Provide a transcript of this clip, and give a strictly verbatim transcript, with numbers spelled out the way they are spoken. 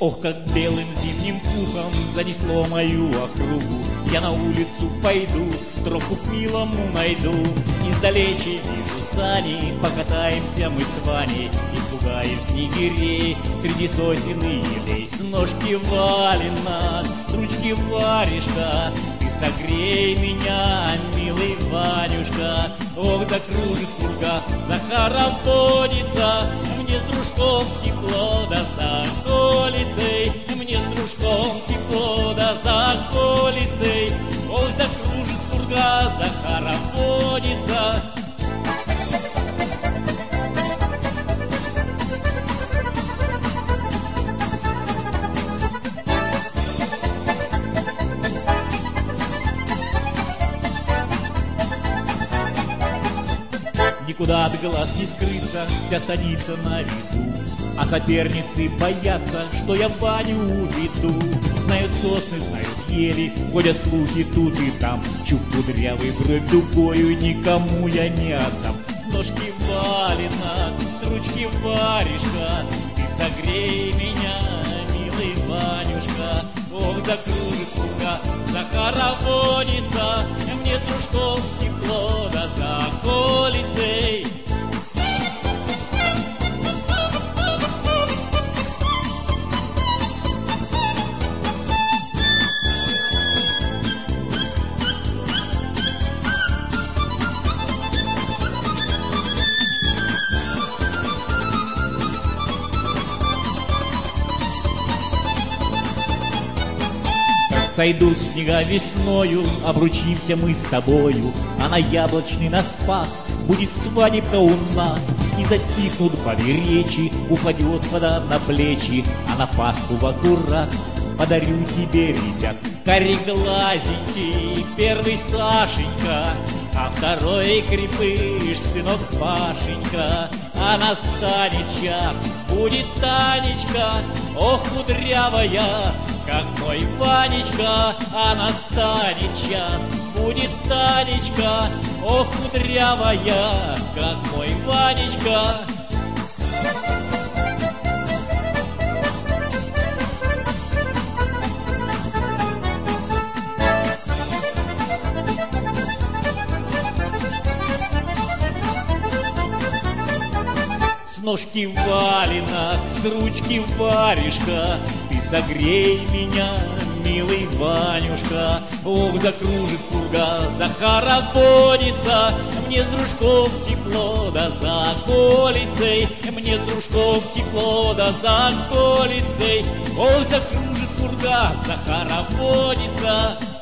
Ох, как белым зимним пухом занесло мою округу. Я на улицу пойду, тропку к милому найду. Издалече вижу сани, покатаемся мы с Ваней. Испугаем снегирей среди сосен и елей. С ножки валит нас, с ручки варежка. Ты согрей меня, милый Ванюшка. Ох, закружит пурга, захороводится. Мне с дружком тепло, да за околицей. Мне с дружком тепло, да за околицей. Ох, закружит пурга, захороводится. Никуда от глаз не скрыться, вся станица на виду. А соперницы боятся, что я Ваню уведу. Знают сосны, знают ели, ходят слухи тут и там. Чуб кудрявый, бровь дугою, никому я не отдам. С ножки валина, с ручки варежка. Ты согрей меня, милый Ванюшка. Ох, закружит пурга, захороводится. Мне с дружком тепло, да за околицей. Сойдут снега весною, обручимся мы с тобою, а на яблочный на Спас будет свадебка у нас. И затихнут поверечи, упадет вода на плечи, а на Пасху в аккурат подарю тебе, ребят, кореглазенький первый Сашенька, а второй крепыш, сынок Пашенька. А настанет час, будет Танечка, ох, кудрявая, как мой Ванечка. А настанет час, будет Танечка, ох, кудрявая, как мой Ванечка. С ножки валина, с ручки варежка. Ты согрей меня, милый Ванюшка. Ох, закружит пурга, захороводится. Мне с дружком тепло, да за околицей. Мне с дружком тепло, да за околицей. Ох, закружит пурга, захороводится.